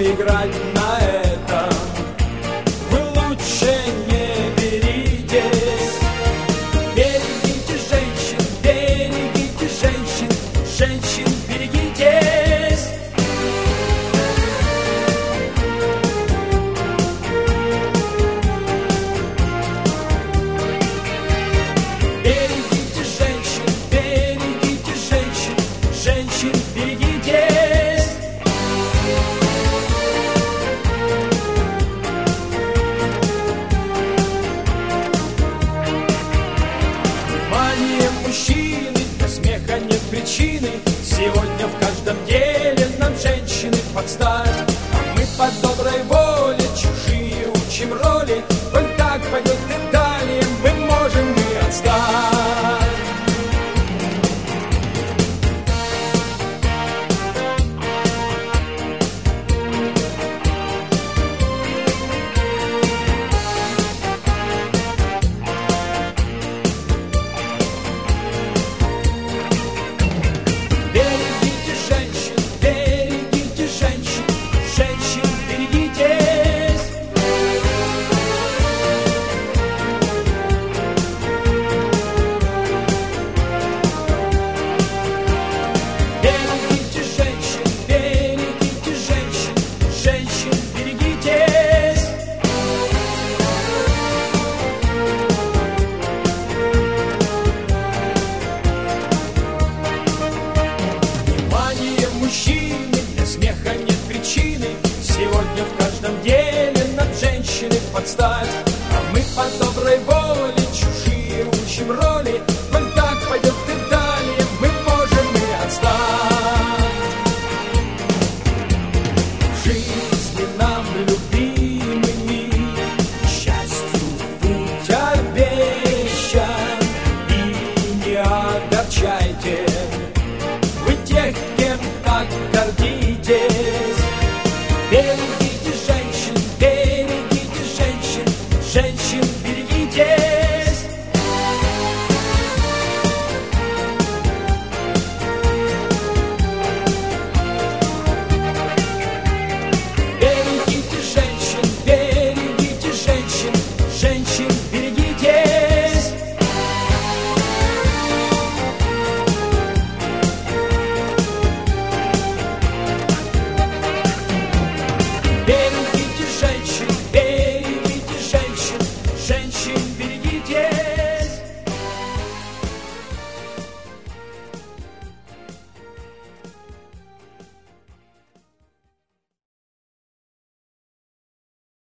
играть на этом. Вы лучше не беритесь. Берегите женщин, берегите женщин, женщин берегитесь. Берегите женщин, берегите женщин, женщин берегитесь. Внимание, мужчины, для смеха нет причины. Сегодня в каждом деле нам женщины подстать. А мы по доброй воле чужие учим роли. Коль так пойдет и далее, мы можем и отстать. Берегите женщин, берегите женщин, женщин берегитесь. Берегите женщин, берегите женщин, женщин берегитесь. Внимание, мужчины, для смеха нет причины. Сегодня в каждом деле нам женщины подстать. А мы потом